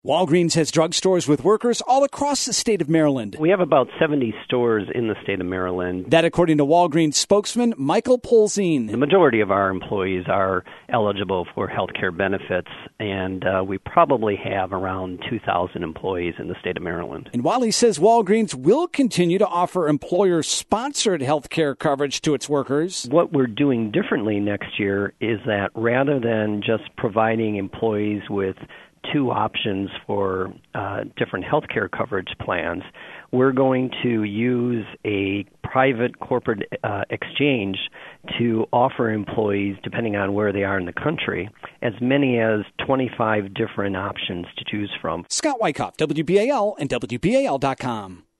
Walgreens has drugstores with workers all across the state of Maryland. We have about 70 stores in the state of Maryland. That according to Walgreens spokesman Michael Polzin. The majority of our employees are eligible for health care benefits, and we probably have around 2,000 employees in the state of Maryland. And while he says Walgreens will continue to offer employer-sponsored health care coverage to its workers, what we're doing differently next year is that rather than just providing employees with two options for different health care coverage plans, we're going to use a private corporate exchange to offer employees, depending on where they are in the country, as many as 25 different options to choose from. Scott Wyckoff, WBAL and WBAL.com.